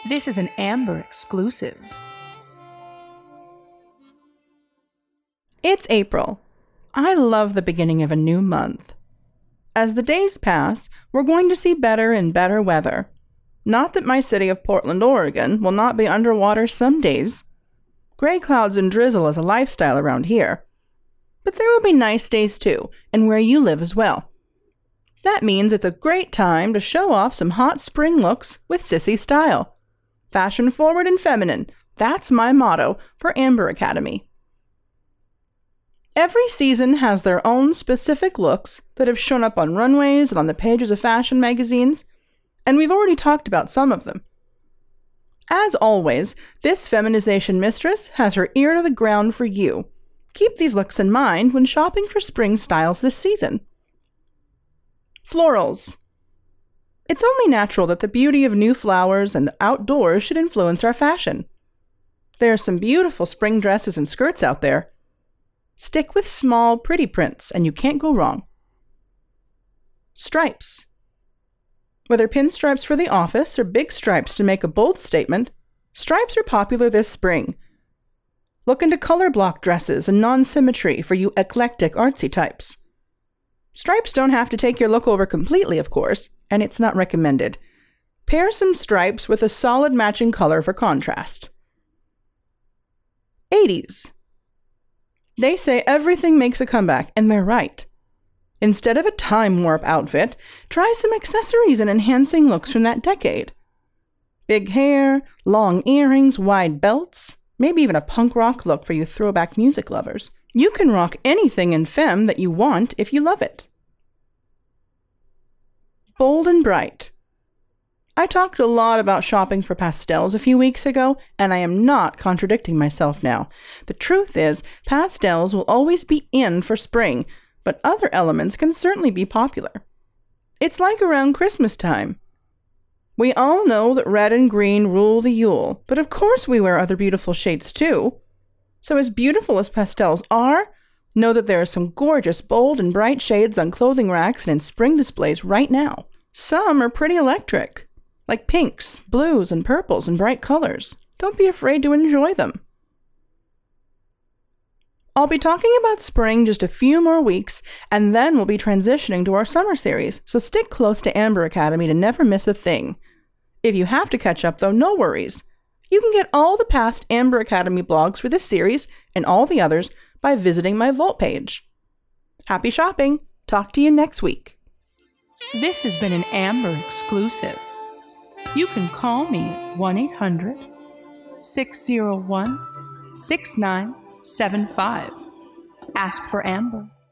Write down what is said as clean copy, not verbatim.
This is an Amber exclusive. It's April. I love the beginning of a new month. As the days pass, we're going to see better and better weather. Not that my city of Portland, Oregon will not be underwater some days. Gray clouds and drizzle is a lifestyle around here. But there will be nice days too, and where you live as well. That means it's a great time to show off some hot spring looks with Sissy style. Fashion forward and feminine, that's my motto for Amber Academy. Every season has their own specific looks that have shown up on runways and on the pages of fashion magazines, and we've already talked about some of them. As always, this feminization mistress has her ear to the ground for you. Keep these looks in mind when shopping for spring styles this season. Florals. It's only natural that the beauty of new flowers and the outdoors should influence our fashion. There are some beautiful spring dresses and skirts out there. Stick with small, pretty prints, and you can't go wrong. Stripes. Whether pinstripes for the office or big stripes to make a bold statement, stripes are popular this spring. Look into color block dresses and non-symmetry for you eclectic artsy types. Stripes don't have to take your look over completely, of course, and it's not recommended. Pair some stripes with a solid matching color for contrast. 80s. They say everything makes a comeback, and they're right. Instead of a time warp outfit, try some accessories and enhancing looks from that decade. Big hair, long earrings, wide belts, maybe even a punk rock look for you throwback music lovers. You can rock anything in femme that you want if you love it. Bold and bright. I talked a lot about shopping for pastels a few weeks ago, and I am not contradicting myself now. The truth is, pastels will always be in for spring, but other elements can certainly be popular. It's like around Christmas time. We all know that red and green rule the Yule, but of course we wear other beautiful shades too. So as beautiful as pastels are, know that there are some gorgeous bold and bright shades on clothing racks and in spring displays right now. Some are pretty electric, like pinks, blues, and purples and bright colors. Don't be afraid to enjoy them. I'll be talking about spring just a few more weeks, and then we'll be transitioning to our summer series, so stick close to Amber Academy to never miss a thing. If you have to catch up, though, no worries. You can get all the past Amber Academy blogs for this series and all the others by visiting my Vault page. Happy shopping! Talk to you next week. This has been an Amber exclusive. You can call me at 1-800-601-6975. Ask for Amber.